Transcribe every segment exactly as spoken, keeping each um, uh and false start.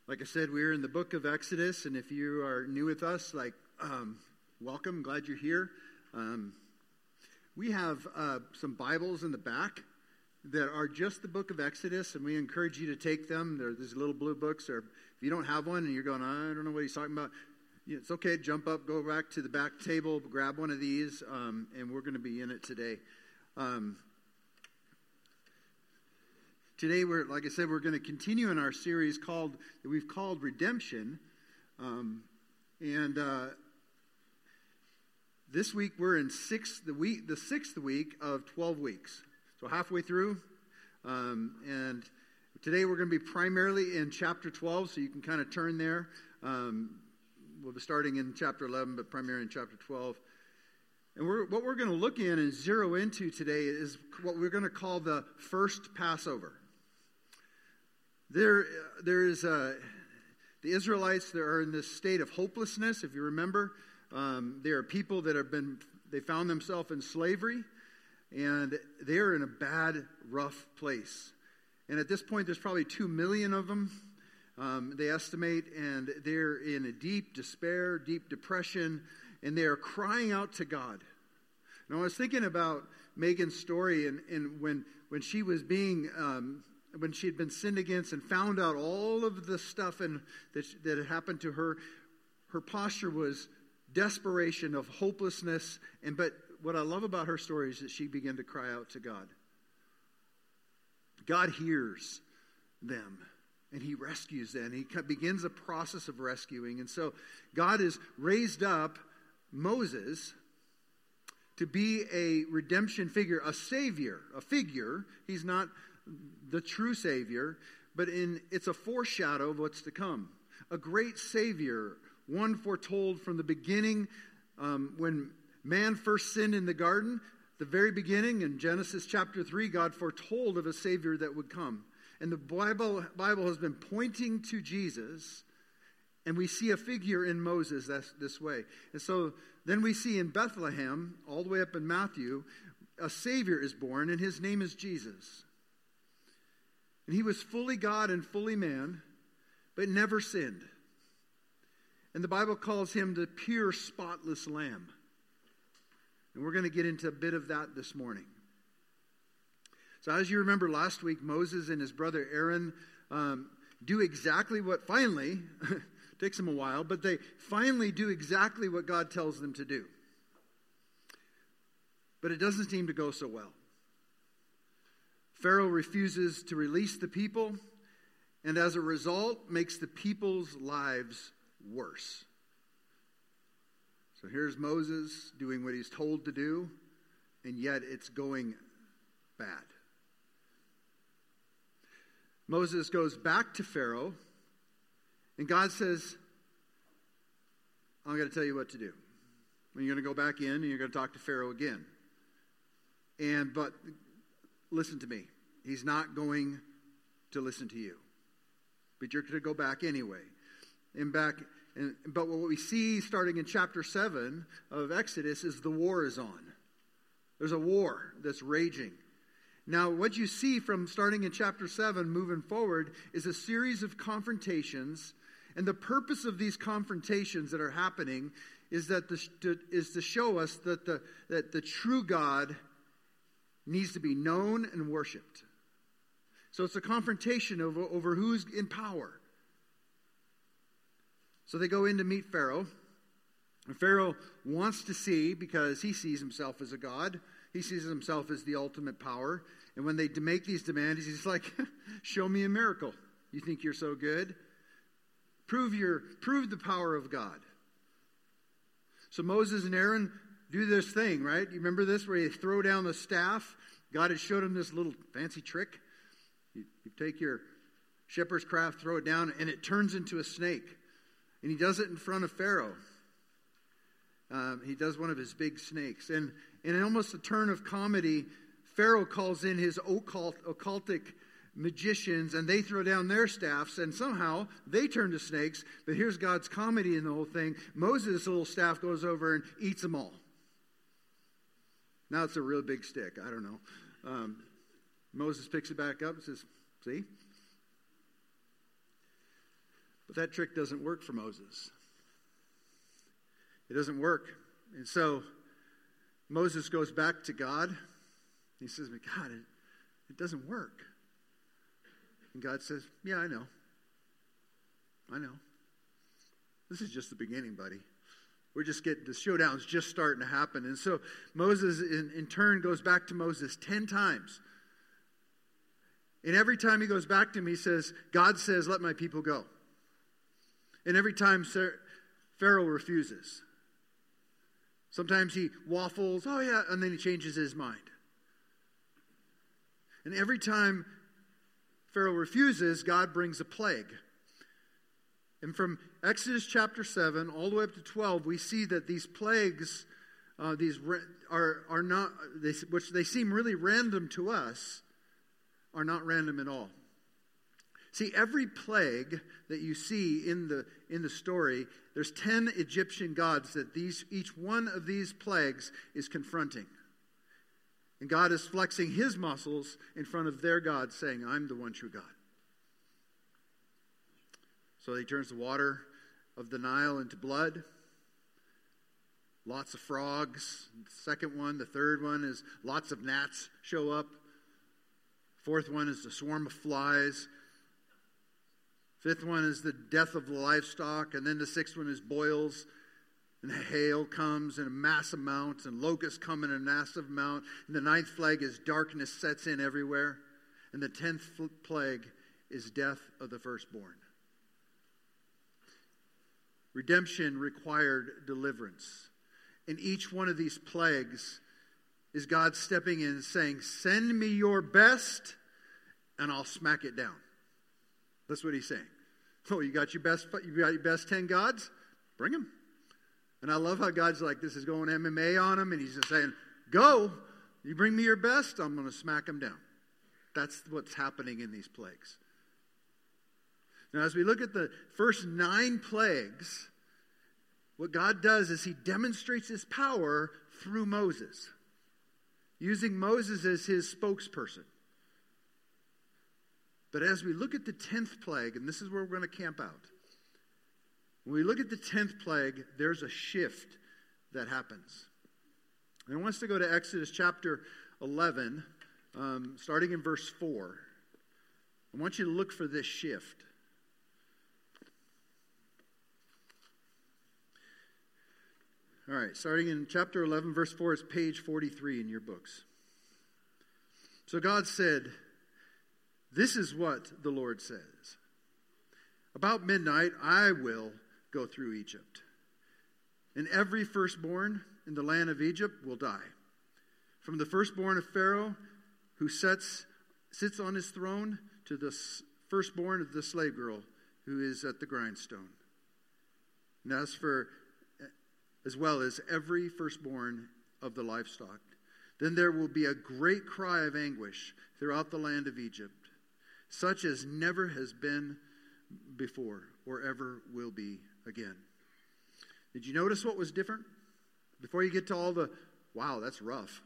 Like I said, we're in the book of Exodus, and if you are new with us, like, um, welcome. Glad you're here. Um, we have uh, some Bibles in the back that are just the book of Exodus, and we encourage you to take them. They're these little blue books, or if you don't have one and you're going, I don't know what he's talking about, it's okay. Jump up, go back to the back table, grab one of these, um, and we're going to be in it today. Um, Today, we're like I said, we're going to continue in our series called that we've called Redemption, um, and uh, this week we're in sixth the week the sixth week of twelve weeks, so halfway through, um, and today we're going to be primarily in chapter twelve, so you can kind of turn there. Um, we'll be starting in chapter eleven, but primarily in chapter twelve. And we're, what we're going to look in and zero into today is what we're going to call the first Passover. There, there is a, the Israelites that are in this state of hopelessness. If you remember, um, they are people that have been, they found themselves in slavery, and they are in a bad, rough place. And at this point, there's probably two million of them, um, they estimate, and they're in a deep despair, deep depression, and they are crying out to God. And I was thinking about Megan's story, and, and when when she was being um, when she had been sinned against and found out all of the stuff and that, that had happened to her, her posture was desperation of hopelessness. And but what I love about her story is that she began to cry out to God. God hears them, and He rescues them. He begins a process of rescuing. And so God has raised up Moses to be a redemption figure, a savior, a figure. He's not the true Savior, but in it's a foreshadow of what's to come. A great Savior, one foretold from the beginning, um, when man first sinned in the garden, the very beginning in Genesis chapter three, God foretold of a Savior that would come. And the Bible, Bible has been pointing to Jesus, and we see a figure in Moses that's this way. And so then we see in Bethlehem, all the way up in Matthew, a Savior is born, and His name is Jesus. And He was fully God and fully man, but never sinned. And the Bible calls Him the pure, spotless Lamb. And we're going to get into a bit of that this morning. So as you remember last week, Moses and his brother Aaron um, do exactly what finally, takes them a while, but they finally do exactly what God tells them to do. But it doesn't seem to go so well. Pharaoh refuses to release the people, and as a result, makes the people's lives worse. So here's Moses doing what he's told to do, and yet it's going bad. Moses goes back to Pharaoh, and God says, I'm going to tell you what to do. And you're going to go back in, and you're going to talk to Pharaoh again. And, but... Listen to me. He's not going to listen to you. But you're going to go back anyway. And back, and, but what we see starting in chapter seven of Exodus is the war is on. There's a war that's raging. Now, what you see from starting in chapter seven moving forward is a series of confrontations. And the purpose of these confrontations that are happening is that the, to, is to show us that the that the true God needs to be known and worshipped. So it's a confrontation over, over who's in power. So they go in to meet Pharaoh. And Pharaoh wants to see, because he sees himself as a god. He sees himself as the ultimate power. And when they make these demands, he's like, show me a miracle. You think you're so good? Prove your, prove the power of God. So Moses and Aaron do this thing, right? You remember this, where they throw down the staff? God had showed him this little fancy trick. You, you take your shepherd's craft, throw it down, and it turns into a snake. And he does it in front of Pharaoh. Um, he does one of his big snakes. And, and in almost a turn of comedy, Pharaoh calls in his occult, occultic magicians, and they throw down their staffs, and somehow they turn to snakes. But here's God's comedy in the whole thing. Moses' little staff goes over and eats them all. Now it's a real big stick. I don't know. Um, Moses picks it back up and says, see? But that trick doesn't work for Moses. It doesn't work. And so Moses goes back to God. He says, God, it, it doesn't work. And God says, yeah, I know. I know. This is just the beginning, buddy. We're just getting, the showdown's just starting to happen. And so Moses, in, in turn, goes back to Moses ten times. And every time he goes back to him, he says, God says, let my people go. And every time Pharaoh refuses. Sometimes he waffles, oh yeah, and then he changes his mind. And every time Pharaoh refuses, God brings a plague. And from Exodus chapter seven all the way up to twelve, we see that these plagues, uh, these are are not, they, which they seem really random to us, are not random at all. See, every plague that you see in the in the story, there's ten Egyptian gods that these each one of these plagues is confronting. And God is flexing his muscles in front of their God, saying, I'm the one true God. So he turns the water of the Nile into blood. Lots of frogs. The second one, the third one is lots of gnats show up. Fourth one is the swarm of flies. Fifth one is the death of the livestock. And then the sixth one is boils. And hail comes in a mass amount. And locusts come in a massive amount. And the ninth plague is darkness sets in everywhere. And the tenth plague is death of the firstborn. Redemption required deliverance. And each one of these plagues is God stepping in and saying, send me your best and I'll smack it down. That's what he's saying. Oh, you got your best, you got your best ten gods? Bring them. And I love how God's like, this is going M M A on him, and he's just saying, go. You bring me your best, I'm going to smack them down. That's what's happening in these plagues. Now, as we look at the first nine plagues, what God does is he demonstrates his power through Moses, using Moses as his spokesperson. But as we look at the tenth plague, and this is where we're going to camp out. When we look at the tenth plague, there's a shift that happens. And I want us to go to Exodus chapter eleven, um, starting in verse four. I want you to look for this shift. All right, starting in chapter eleven, verse four, is page forty-three in your books. So God said, this is what the Lord says. About midnight, I will go through Egypt, and every firstborn in the land of Egypt will die. From the firstborn of Pharaoh, who sits, sits on his throne, to the firstborn of the slave girl, who is at the grindstone. And as for, as well as every firstborn of the livestock. Then there will be a great cry of anguish throughout the land of Egypt, such as never has been before or ever will be again. Did you notice what was different? Before you get to all the, wow, that's rough.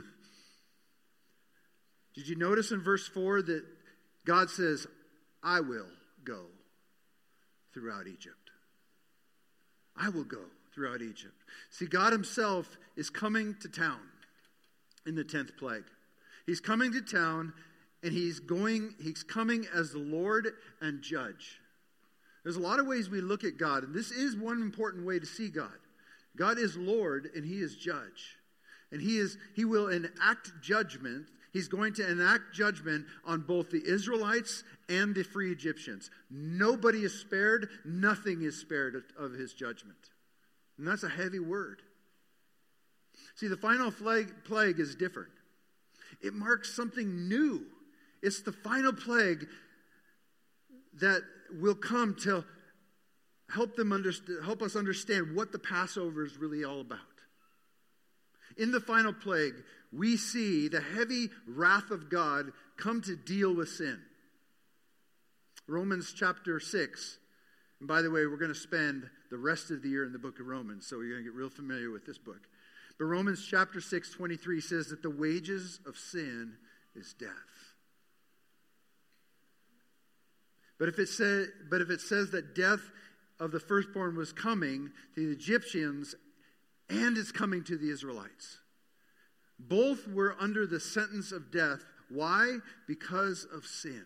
Did you notice in verse four that God says, I will go throughout Egypt. I will go throughout Egypt. See, God himself is coming to town in the tenth plague. He's coming to town, and he's going, he's coming as the Lord and judge. There's a lot of ways we look at God, and this is one important way to see God. God is Lord, and he is judge. And he is he will enact judgment. He's going to enact judgment on both the Israelites and the free Egyptians. Nobody is spared. Nothing is spared of, of his judgment. And that's a heavy word. See, the final plague, plague is different. It marks something new. It's the final plague that will come to help them understand, help us understand what the Passover is really all about. In the final plague, we see the heavy wrath of God come to deal with sin. Romans chapter six. And by the way, we're going to spend the rest of the year in the book of Romans, so you're going to get real familiar with this book. But Romans chapter six, twenty-three says that the wages of sin is death. But if it say, but if it says that death of the firstborn was coming to the Egyptians and it's coming to the Israelites, both were under the sentence of death. Why? Because of sin.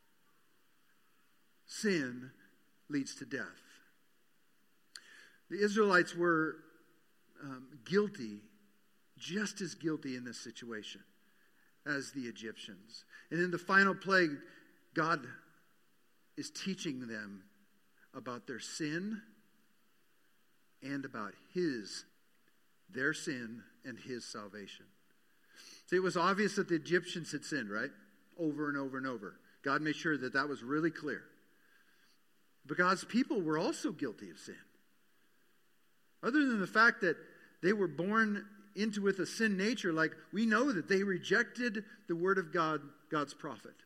Sin leads to death. The Israelites were um, guilty, just as guilty in this situation as the Egyptians. And in the final plague, God is teaching them about their sin and about his, their sin and his salvation. See, it was obvious that the Egyptians had sinned, right? Over and over and over. God made sure that that was really clear. But God's people were also guilty of sin. Other than the fact that they were born into with a sin nature, like we know that they rejected the word of God, God's prophet.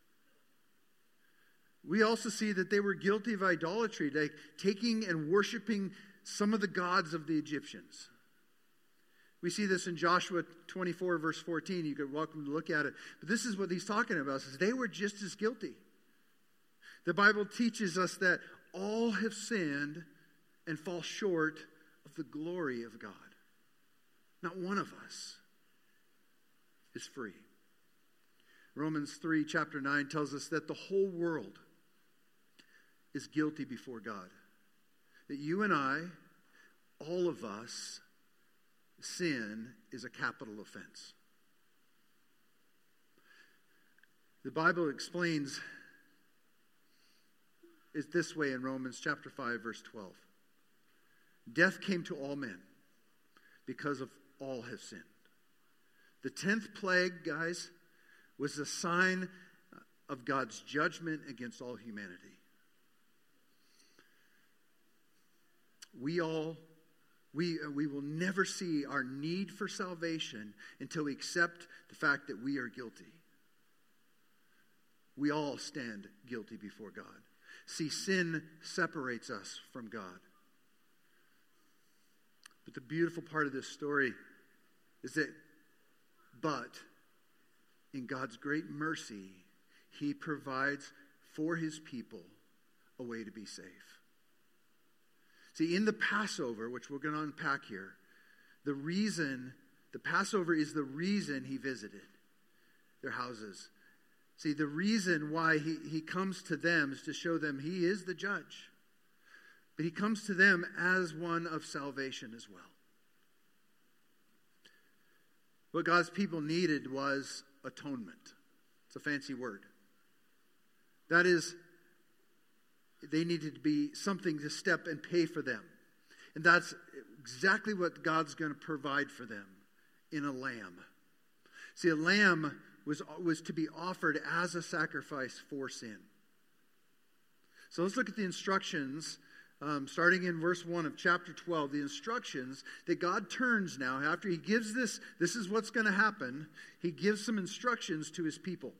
We also see that they were guilty of idolatry, like taking and worshiping some of the gods of the Egyptians. We see this in Joshua twenty-four, verse fourteen. You could welcome to look at it. But this is what he's talking about. Says they were just as guilty. The Bible teaches us that all have sinned and fall short of the glory of God. Not one of us is free. Romans three, chapter nine tells us that the whole world is guilty before God. That you and I, all of us, sin is a capital offense. The Bible explains it this way in Romans chapter five, verse twelve. Death came to all men because of all have sinned. The tenth plague, guys, was a sign of God's judgment against all humanity. We all, we, we will never see our need for salvation until we accept the fact that we are guilty. We all stand guilty before God. See, sin separates us from God. But the beautiful part of this story is that, but in God's great mercy, he provides for his people a way to be safe. See, in the Passover, which we're going to unpack here, the reason, the Passover is the reason he visited their houses. See, the reason why he, he comes to them is to show them he is the judge. But he comes to them as one of salvation as well. What God's people needed was atonement. It's a fancy word. That is, they needed to be something to step and pay for them. And that's exactly what God's going to provide for them in a lamb. See, a lamb was, was to be offered as a sacrifice for sin. So let's look at the instructions, um, starting in verse one of chapter twelve, the instructions that God turns now, after he gives this, this is what's going to happen, he gives some instructions to his people.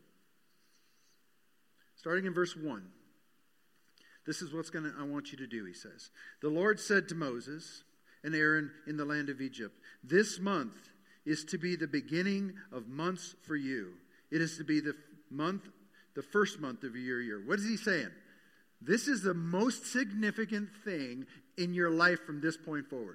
Starting in verse one. This is what's going to, I want you to do, he says. The Lord said to Moses and Aaron in the land of Egypt, this month is to be the beginning of months for you. It is to be the month, the first month of your year. What is he saying? This is the most significant thing in your life from this point forward.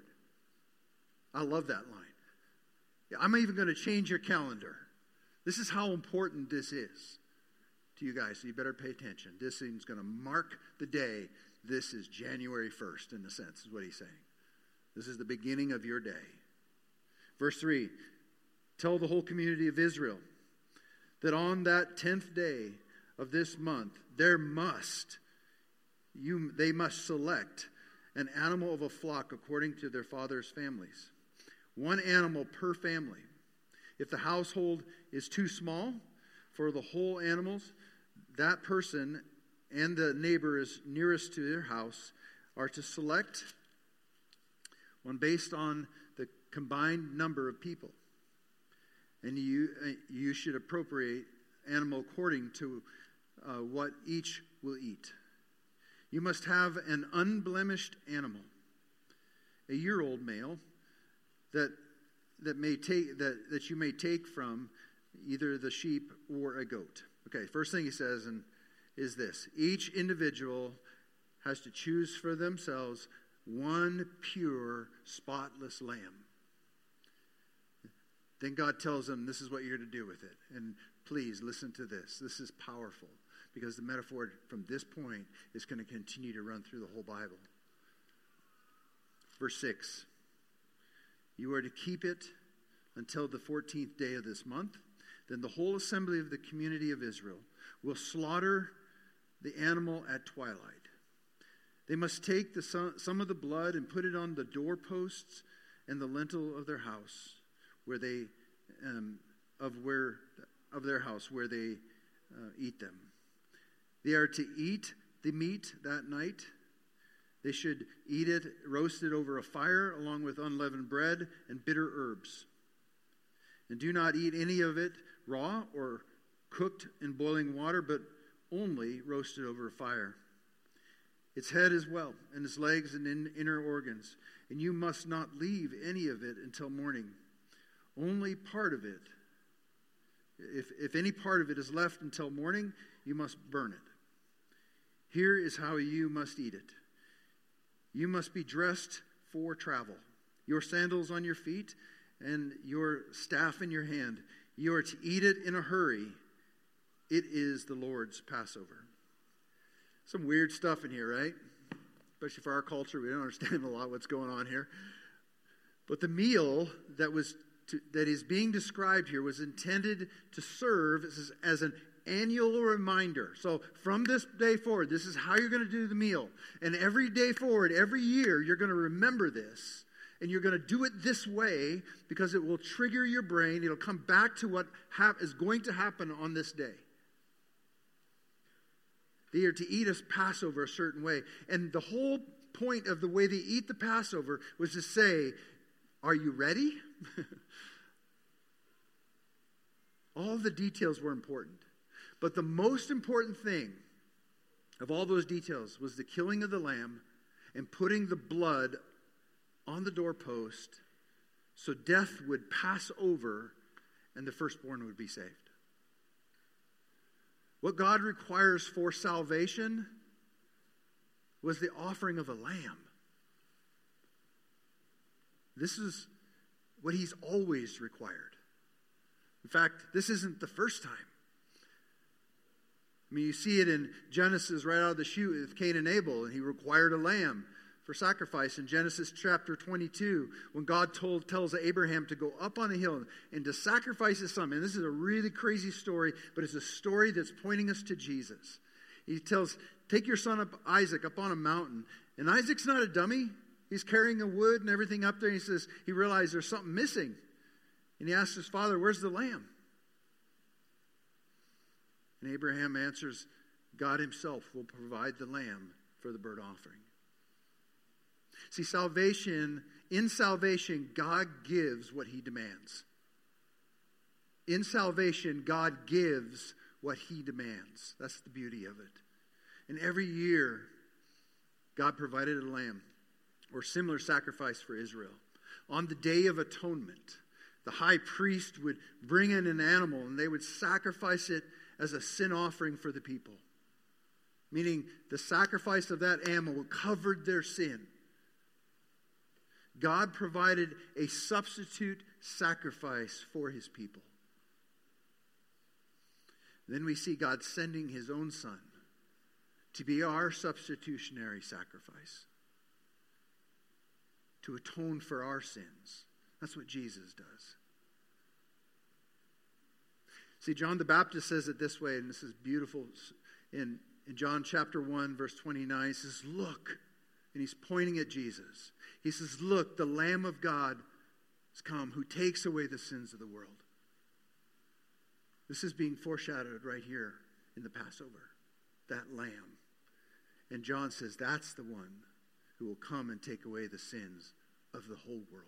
I love that line. I'm even going to change your calendar. This is how important this is to you guys, so you better pay attention. This thing's going to mark the day. This is January first, in a sense, is what he's saying. This is the beginning of your day. Verse three, tell the whole community of Israel that on that tenth day of this month, there must, you, they must select an animal of a flock according to their father's families. One animal per family. If the household is too small for the whole animals, that person and the neighbor is nearest to their house are to select one based on the combined number of people. And you you should appropriate animal according to uh, what each will eat. You must have an unblemished animal, a year-old male that that may take that, that you may take from either the sheep or a goat. Okay, first thing he says, and is this: each individual has to choose for themselves one pure, spotless lamb. Then God tells them, this is what you're to do with it. And please listen to this. This is powerful, because the metaphor from this point is going to continue to run through the whole Bible. Verse six, you are to keep it until the fourteenth day of this month. Then the whole assembly of the community of Israel will slaughter the animal at twilight. They must take the, some of the blood and put it on the doorposts and the lintel of their house, where they um, of where of their house where they uh, eat them. They are to eat the meat that night. They should eat it roasted over a fire along with unleavened bread and bitter herbs. And do not eat any of it raw or cooked in boiling water, but only roasted over a fire. Its head as well, and its legs and in, inner organs. And you must not leave any of it until morning. Only part of it. If, if any part of it is left until morning, you must burn it. Here is how you must eat it. You must be dressed for travel. Your sandals on your feet and your staff in your hand. You are to eat it in a hurry. It is the Lord's Passover. Some weird stuff in here, right? Especially for our culture. We don't understand a lot what's going on here. But the meal that was to, that is being described here was intended to serve as, as an annual reminder. So from this day forward, this is how you're going to do the meal. And every day forward, every year, you're going to remember this. And you're going to do it this way because it will trigger your brain. It'll come back to what ha- is going to happen on this day. They are to eat a Passover a certain way. And the whole point of the way they eat the Passover was to say, are you ready? All the details were important. But the most important thing of all those details was the killing of the lamb and putting the blood on the doorpost so death would pass over and the firstborn would be saved. What God requires for salvation was the offering of a lamb. This is what he's always required. In fact, this isn't the first time. I mean, you see it in Genesis right out of the chute with Cain and Abel, and he required a lamb for sacrifice. In Genesis chapter twenty-two, when God told tells Abraham to go up on a hill and to sacrifice his son. And this is a really crazy story, but it's a story that's pointing us to Jesus. He tells, take your son up, Isaac, up on a mountain. And Isaac's not a dummy. He's carrying the wood and everything up there. And he says, he realized there's something missing. And he asks his father, where's the lamb? And Abraham answers, God himself will provide the lamb for the burnt offering. See, salvation, in salvation, God gives what he demands. In salvation, God gives what he demands. That's the beauty of it. And every year, God provided a lamb or similar sacrifice for Israel. On the Day of Atonement, the high priest would bring in an animal and they would sacrifice it as a sin offering for the people. Meaning the sacrifice of that animal covered their sin. God provided a substitute sacrifice for his people. Then we see God sending his own son to be our substitutionary sacrifice, to atone for our sins. That's what Jesus does. See, John the Baptist says it this way, and this is beautiful. In, in John chapter one, verse twenty-nine, he says, look, and he's pointing at Jesus. He says, look, the Lamb of God has come who takes away the sins of the world. This is being foreshadowed right here in the Passover, that Lamb. And John says, that's the one who will come and take away the sins of the whole world.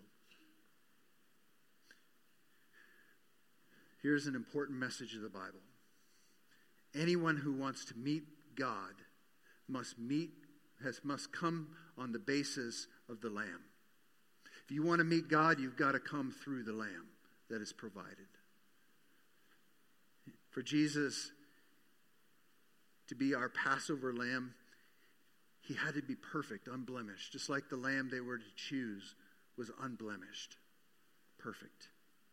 Here's an important message of the Bible. Anyone who wants to meet God must meet has must come on the basis of the Lamb. If you want to meet God, you've got to come through the Lamb that is provided. For Jesus, to be our Passover lamb, he had to be perfect, unblemished, just like the lamb they were to choose was unblemished, perfect.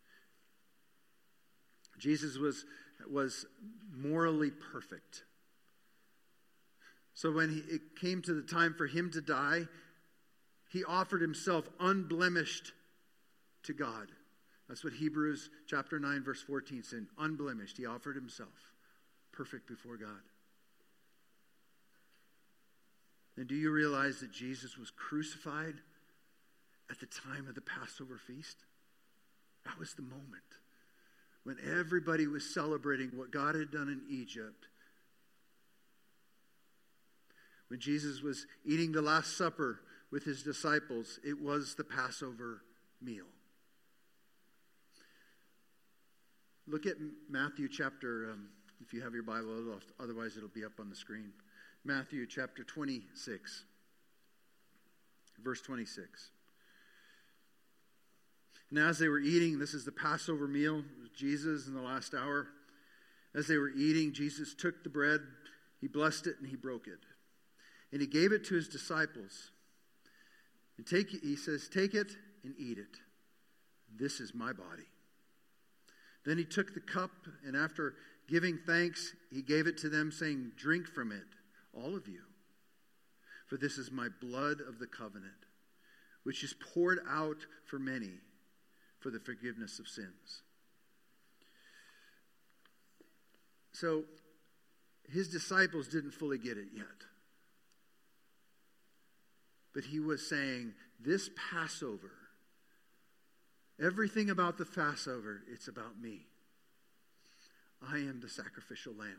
Jesus was, was morally perfect. So when he, it came to the time for him to die, he offered himself unblemished to God. That's what Hebrews chapter nine verse fourteen said. Unblemished. He offered himself perfect before God. And do you realize that Jesus was crucified at the time of the Passover feast? That was the moment when everybody was celebrating what God had done in Egypt. When Jesus was eating the Last Supper with his disciples, it was the Passover meal. Look at Matthew chapter, um, if you have your Bible, otherwise it'll be up on the screen. Matthew chapter twenty-six, verse twenty-six. And as they were eating, this is the Passover meal, Jesus in the last hour. As they were eating, Jesus took the bread, he blessed it, and he broke it. And he gave it to his disciples. And take it, he says, take it and eat it. This is my body. Then he took the cup, and after giving thanks, he gave it to them, saying, drink from it, all of you. For this is my blood of the covenant, which is poured out for many for the forgiveness of sins. So, his disciples didn't fully get it yet. But he was saying, this Passover, everything about the Passover, it's about me. I am the sacrificial lamb.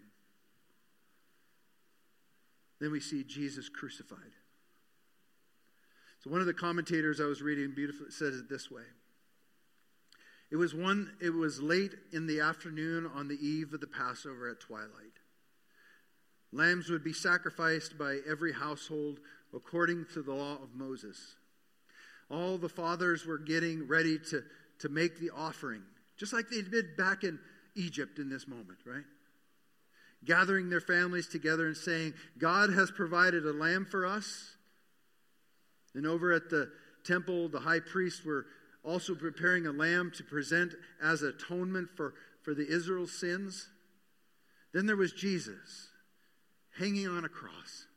Then we see Jesus crucified. So one of the commentators I was reading beautifully said it this way. It was one. It was late in the afternoon on the eve of the Passover at twilight. Lambs would be sacrificed by every household according to the law of Moses. All the fathers were getting ready to, to make the offering, just like they did back in Egypt in this moment, right? Gathering their families together and saying, God has provided a lamb for us. And over at the temple, the high priests were also preparing a lamb to present as atonement for, for the Israel's sins. Then there was Jesus hanging on a cross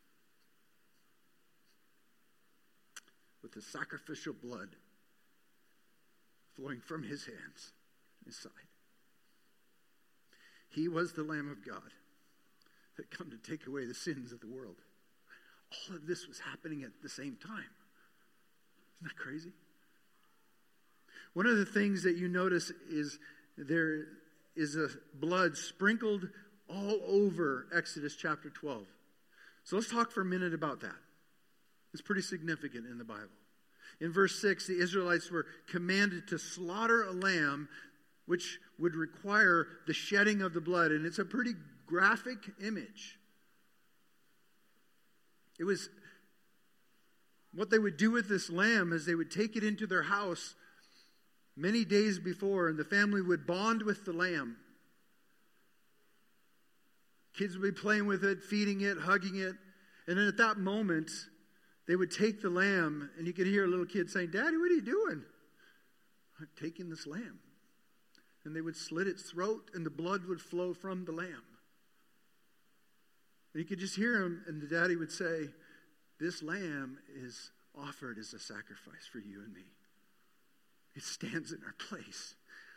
with the sacrificial blood flowing from his hands, his side. He was the Lamb of God that come to take away the sins of the world. All of this was happening at the same time. Isn't that crazy? One of the things that you notice is there is a blood sprinkled all over Exodus chapter twelve. So let's talk for a minute about that. It's pretty significant in the Bible. In verse six, the Israelites were commanded to slaughter a lamb, which would require the shedding of the blood. And it's a pretty graphic image. It was what they would do with this lamb is they would take it into their house many days before, and the family would bond with the lamb. Kids would be playing with it, feeding it, hugging it. And then at that moment, they would take the lamb, and you could hear a little kid saying, Daddy, what are you doing? I'm taking this lamb. And they would slit its throat, and the blood would flow from the lamb. And you could just hear him, and the daddy would say, this lamb is offered as a sacrifice for you and me. It stands in our place.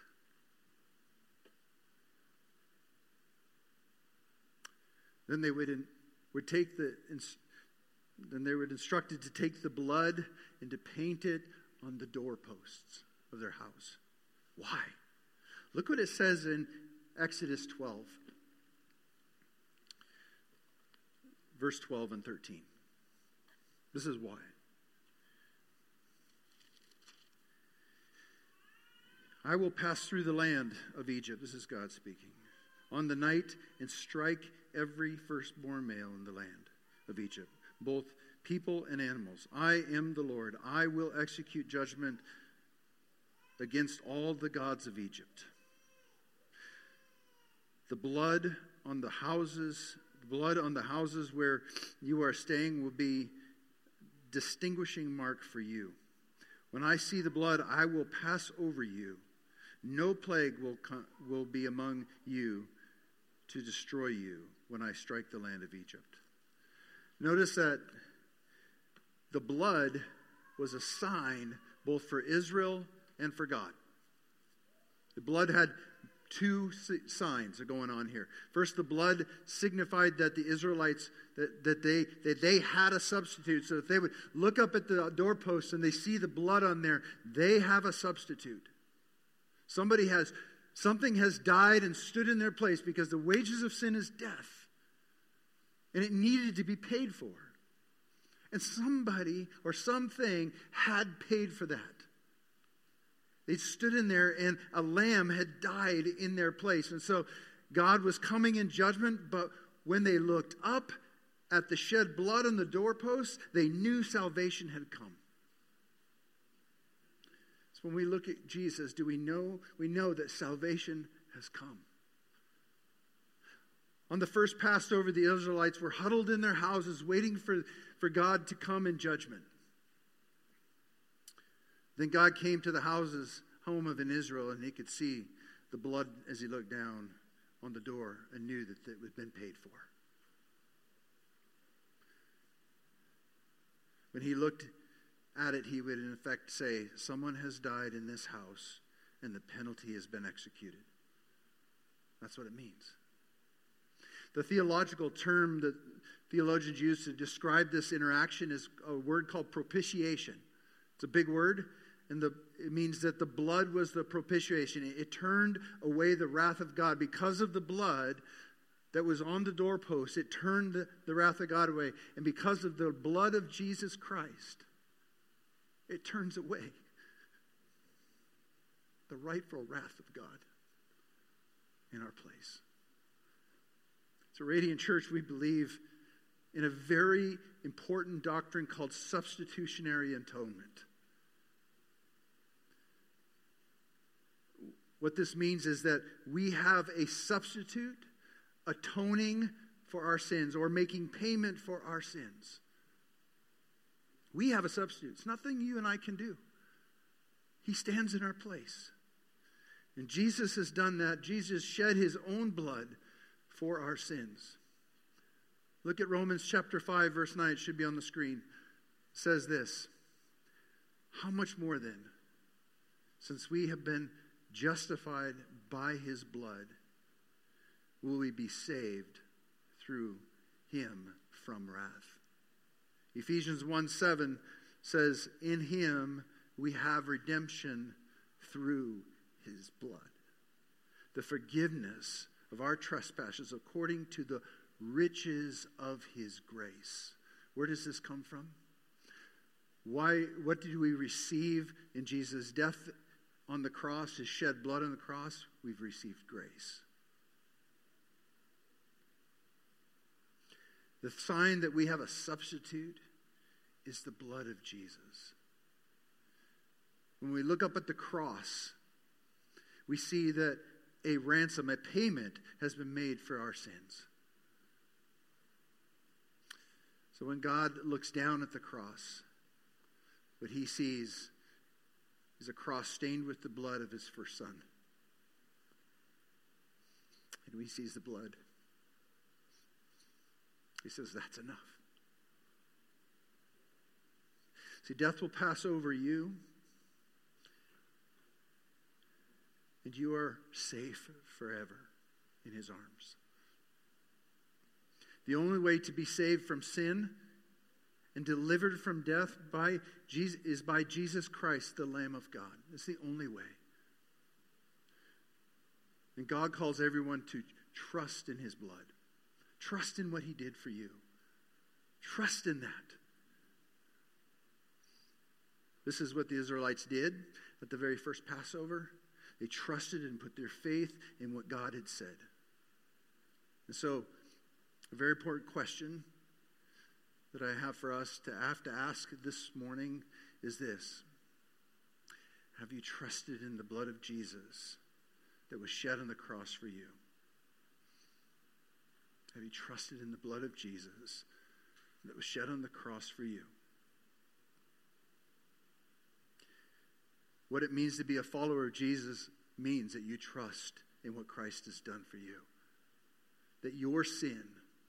Then they would, in, would take the, then they were instructed to take the blood and to paint it on the doorposts of their house. Why? Look what it says in Exodus twelve. Verse twelve and thirteen. This is why. I will pass through the land of Egypt. This is God speaking. On the night and strike every firstborn male in the land of Egypt, both people and animals. I am the Lord. I will execute judgment against all the gods of Egypt. The blood on the houses blood on the houses where you are staying will be distinguishing mark for you. When I see the blood, I will pass over you. No plague will come, will be among you to destroy you when I strike the land of Egypt. Notice that the blood was a sign both for Israel and for God. The blood had two signs going on here. First, the blood signified that the Israelites, that, that they that they had a substitute. So if they would look up at the doorpost and they see the blood on there, they have a substitute. Somebody has, something has died and stood in their place because the wages of sin is death. And it needed to be paid for. And somebody or something had paid for that. They stood in there and a lamb had died in their place. And so God was coming in judgment, but when they looked up at the shed blood on the doorpost, they knew salvation had come. So when we look at Jesus, do we know? We know that salvation has come. On the first Passover, the Israelites were huddled in their houses waiting for, for God to come in judgment. Then God came to the houses, home of an Israel, and he could see the blood as he looked down on the door and knew that it had been paid for. When he looked at it, he would in effect say, someone has died in this house and the penalty has been executed. That's what it means. The theological term that theologians use to describe this interaction is a word called propitiation. It's a big word. And the, it means that the blood was the propitiation. It, it turned away the wrath of God. Because of the blood that was on the doorpost, it turned the, the wrath of God away. And because of the blood of Jesus Christ, it turns away the rightful wrath of God in our place. So, Radiant Church, we believe in a very important doctrine called substitutionary atonement. What this means is that we have a substitute atoning for our sins or making payment for our sins. We have a substitute. It's nothing you and I can do. He stands in our place. And Jesus has done that. Jesus shed his own blood for our sins. Look at Romans chapter five, verse nine. It should be on the screen. It says this. How much more then, since we have been justified by his blood, will we be saved through him from wrath? Ephesians one seven says, in him we have redemption through his blood, the forgiveness of our trespasses according to the riches of his grace. Where does this come from? Why? What did we receive in Jesus' death on the cross, his shed blood on the cross? We've received grace. The sign that we have a substitute is the blood of Jesus. When we look up at the cross, we see that a ransom, a payment has been made for our sins. So when God looks down at the cross, what he sees is a cross stained with the blood of his first son. And when he sees the blood, he says, that's enough. See, death will pass over you, and you are safe forever in his arms. The only way to be saved from sin and delivered from death by Jesus is by Jesus Christ, the Lamb of God. It's the only way. And God calls everyone to trust in his blood. Trust in what he did for you. Trust in that. This is what the Israelites did at the very first Passover. They trusted and put their faith in what God had said. And so, a very important question that I have for us to have to ask this morning is this. Have you trusted in the blood of Jesus that was shed on the cross for you? Have you trusted in the blood of Jesus that was shed on the cross for you? What it means to be a follower of Jesus means that you trust in what Christ has done for you. That your sin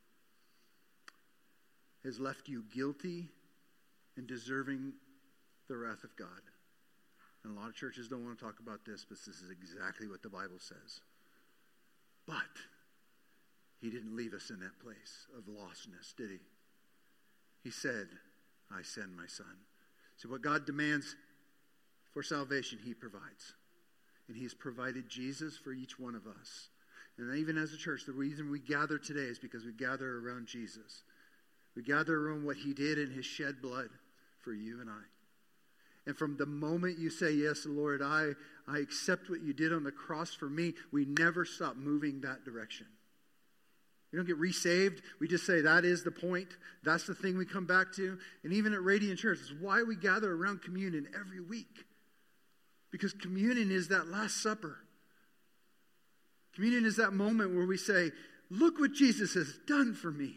has left you guilty and deserving the wrath of God. And a lot of churches don't want to talk about this, but this is exactly what the Bible says. But he didn't leave us in that place of lostness, did he? He said, I send my son. So what God demands for salvation, he provides. And he's provided Jesus for each one of us. And even as a church, the reason we gather today is because we gather around Jesus. We gather around what he did in his shed blood for you and I. And from the moment you say, yes, Lord, I, I accept what you did on the cross for me, we never stop moving that direction. We don't get resaved. We just say that is the point. That's the thing we come back to. And even at Radiant Church, it's why we gather around communion every week. Because communion is that Last Supper. Communion is that moment where we say, look what Jesus has done for me.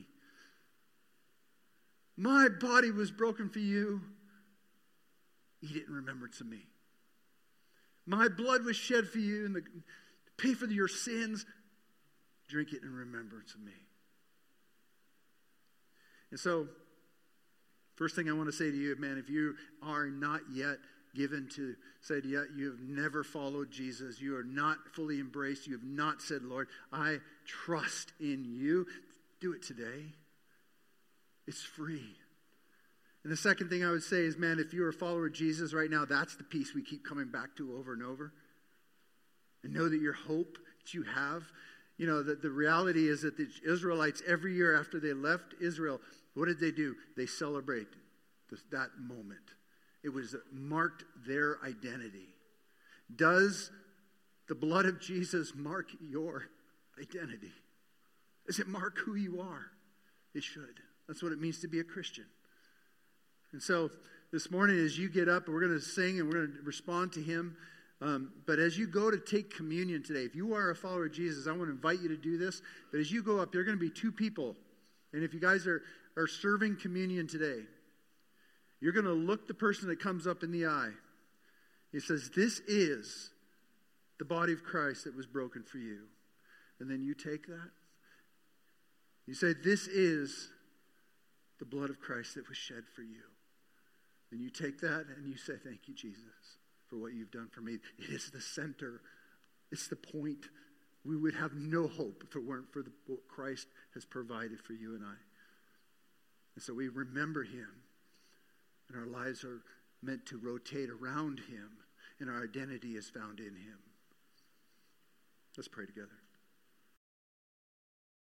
My body was broken for you. Eat it in remembrance of me. My blood was shed for you and to pay for your sins. Drink it in remembrance of me. And so, first thing I want to say to you, man, if you are not yet given to say to you, you have never followed Jesus, you are not fully embraced, you have not said, Lord, I trust in you, do it today. It's free. And the second thing I would say is, man, if you're a follower of Jesus right now, that's the piece we keep coming back to over and over. And know that your hope that you have, you know, that the reality is that the Israelites, every year after they left Israel, what did they do? They celebrate this, that moment. It was marked their identity. Does the blood of Jesus mark your identity? Does it mark who you are? It should. That's what it means to be a Christian. And so this morning as you get up, we're going to sing and we're going to respond to him. Um, but as you go to take communion today, if you are a follower of Jesus, I want to invite you to do this. But as you go up, there are going to be two people. And if you guys are, are serving communion today, you're going to look the person that comes up in the eye. He says, this is the body of Christ that was broken for you. And then you take that. You say, this is the blood of Christ that was shed for you. Then you take that and you say, thank you, Jesus, for what you've done for me. It is the center. It's the point. We would have no hope if it weren't for the, what Christ has provided for you and I. And so we remember him. And our lives are meant to rotate around him. And our identity is found in him. Let's pray together.